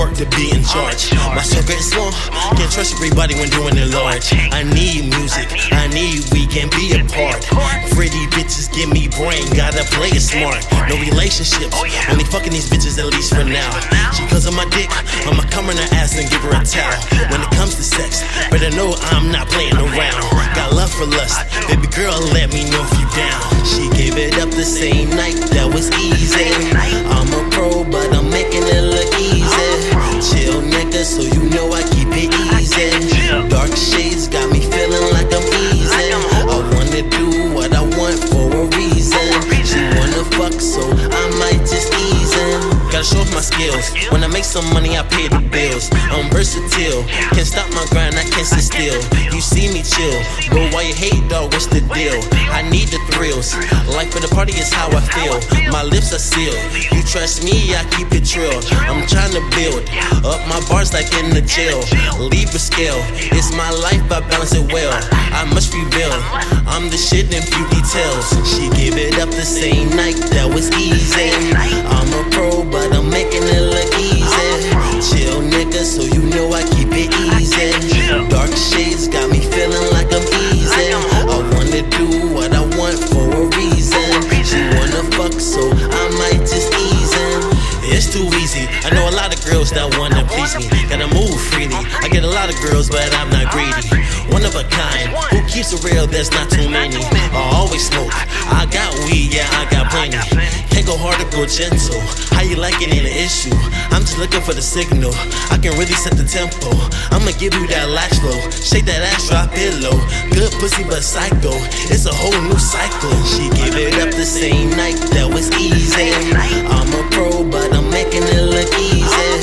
work to be in charge. My circle is small, can't trust everybody when doing it large. I need music, I need we can be apart. Pretty bitches give me brain, gotta play it smart. No relationships, only fucking these bitches at least for now. She cause of my dick, I'ma come in her ass and give her a towel. When it comes to sex, better know I'm not playing around. Got love for lust, baby girl, let me know if you down. She gave it up the same night, that was easy. I'm a pro, but I'm making it look easy. Chill nigga, so you know I keep it easy. Dark shades got me feeling like I'm easy. I wanna do what I want for a reason. She wanna fuck, so I might just ease in. Gotta show off my skills. When I make some money, I pay the bills. I'm versatile, can't stop my grind, I can't sit still. You see me chill, but why you hate, dog, what's the deal? I need the thrills, life of the party is how I feel. My lips are sealed, you trust me, I keep it trill. I'm trying to build up my bars like in the jail. Leave a scale, it's my life, I balance it well. I must reveal, I'm the shit in few details. She gave it up the same night, that was easy. I'm a pro, but I'm making it look easy. Chill nigga, so you know I keep it easy. Dark shades got me feeling like I'm easy. I wanna do what I want for a reason. She wanna fuck, so I might just ease in. It's too easy, I know a lot of girls that wanna please me. Gotta move freely, I get a lot of girls, but I'm not greedy. One of a kind, who keeps it real, there's not too many. I always smoke, I got weed, yeah, I got plenty. Can't go hard or go gentle, how you like it ain't an issue. I'm just looking for the signal, I can really set the tempo. I'ma give you that latch flow, shake that ass, drop it low. Good pussy but psycho, it's a whole new cycle. She gave it up the same night, that was easy. I'm a pro, but I'm making it look easy.